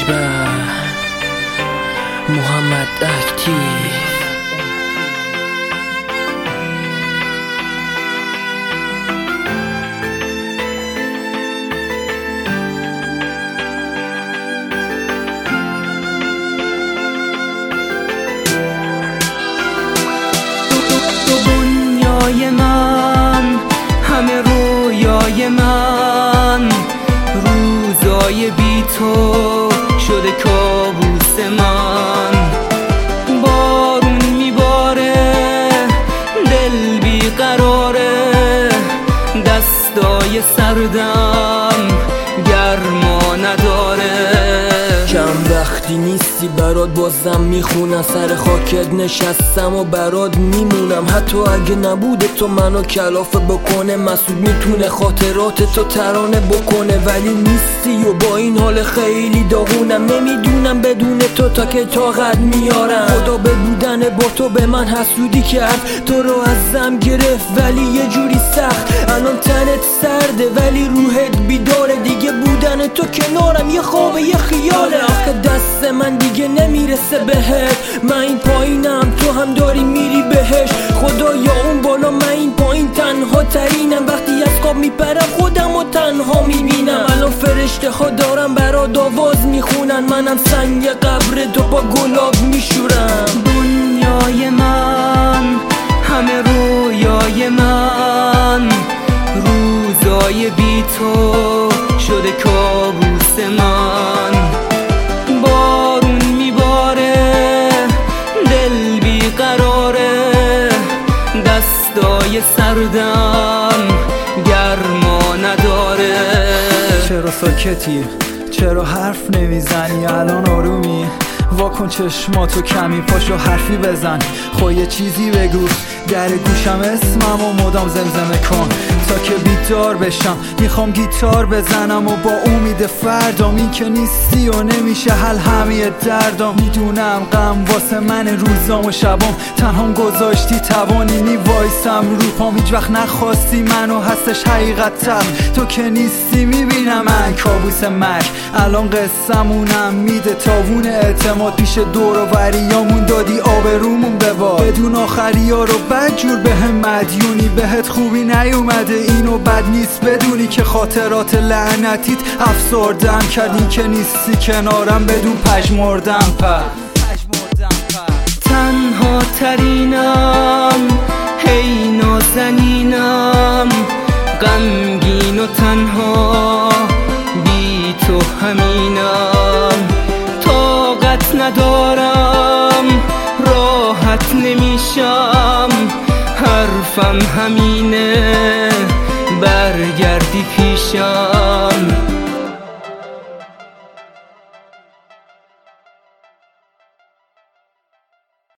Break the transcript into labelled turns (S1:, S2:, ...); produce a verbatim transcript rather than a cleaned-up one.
S1: اکبر محمد اکتیو.
S2: دنیای من همه رویای من، روزای بی تو شده کابوس من. بارون میباره دل بیقراره، دستای سردم گرما نداره.
S1: کم وقتی نیستی برات بازم میخونم، سر خاکت نشستم و برات میمونم. حتی اگه نبوده تو منو کلافه بکنه، مسعود میتونه خاطرات تو ترانه بکنه. ولی نیستی و با این حال خیلی داغونم، نمیدونم بدون تو تا که طاقت میارم. خدا به بودن با تو به من حسودی کرد، تو رو ازم گرفت ولی یه جوری سخت. الان تنت سرده ولی روحت بیداره، دیگه بودن تو کنارم یه خوابه یه خیاله. آخه دست من دیگه نمیرسه بهت، من این پایینم تو هم داری میری بهش. خدا یا اون بالا من این پایین تنها ترینم، وقتی از خواب میپرم خودم و تنها میبینم. الان فرشته ها دارم برات آواز میخونن، منم سنگ قبر تو با گلاب میشورم.
S2: دنیای من همه رویای من، روزای بی تو شده کابوس من. بارون میباره دل بیقراره، دستای سردم گرما نداره.
S3: چرا ساکتی؟ چرا حرف نمیزنی؟ الان آرومی؟ واکن چشماتو کمی پاشو حرفی بزن، خب یه چیزی بگو در گوشم اسمم و مدام زمزمه کن تا که بیدار بشم. میخوام گیتار بزنم و با امید فردام، این که نیستی و نمیشه حل همه دردام. میدونم غم واسه من روزام و شبام، تنهام گذاشتی توانی نی وایسم رو پام. هیچ وقت نخواستی منو، هستش حقیقتا تو که نیستی. میبینم من کابوس مرگ، الان قصمونم میده تاوون اعتماد. پیش دور و وریامون دادی آبرومون بباد، بدون آخری ها رو بدجور به هم مدیونی. بهت خوبی نیومده اینو بد نیست بدونی که خاطرات لعنتیت افسردم کردی که نیستی کنارم بدون پژمردم. پر
S2: تنها ترینم هی نازنینم، غمگین و تنها بی تو همینم. طاقت ندارم راحت نمیشم، حرفم همینه برگردی پیشم.